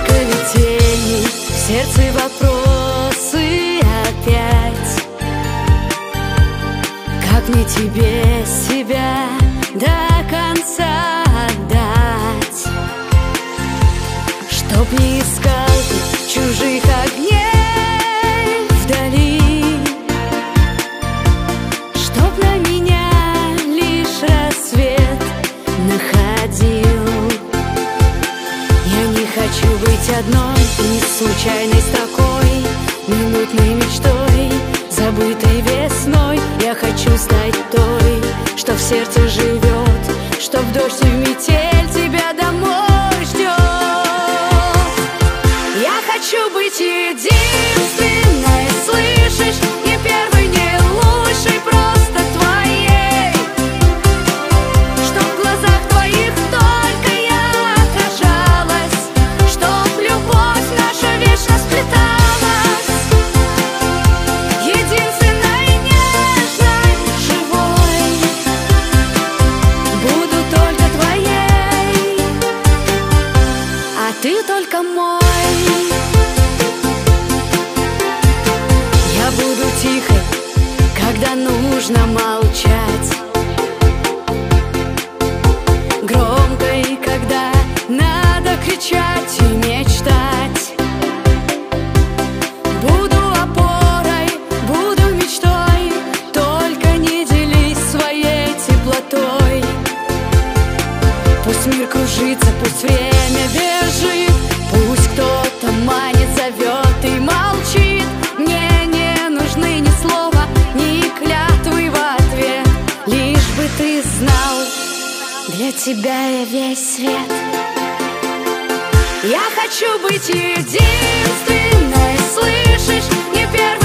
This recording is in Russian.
Сколько летений, в сердце вопросы опять. Как мне тебе себя до конца отдать, чтоб не искал ты чужих огней вдали, чтоб на меня лишь рассвет находил. Я не хочу быть одной и случайной строкой, минутной мечтой, забытой весной. Я хочу стать той, что в сердце живет, что в дождь и в метель тебя домой ждет. Я хочу быть единственной, слышишь, не первой, не лучшей, просто твоей, чтоб в глазах твоих только я отражалась, чтоб любовь наша вечно сплеталась, единственной, нежной, живой. Буду только твоей, а ты только мой. Я буду тихой, когда нужно молчать, громкой, когда надо кричать и мечтать. Буду опорой, буду мечтой, только не делись своей теплотой. Пусть мир кружится, пусть время бежит, пусть кто-то манит, зовет и молчит. Мне не нужны ни слова, ни клятвы в ответ, лишь бы ты знал, для тебя я весь свет. Я хочу быть единственной, слышишь, не первой,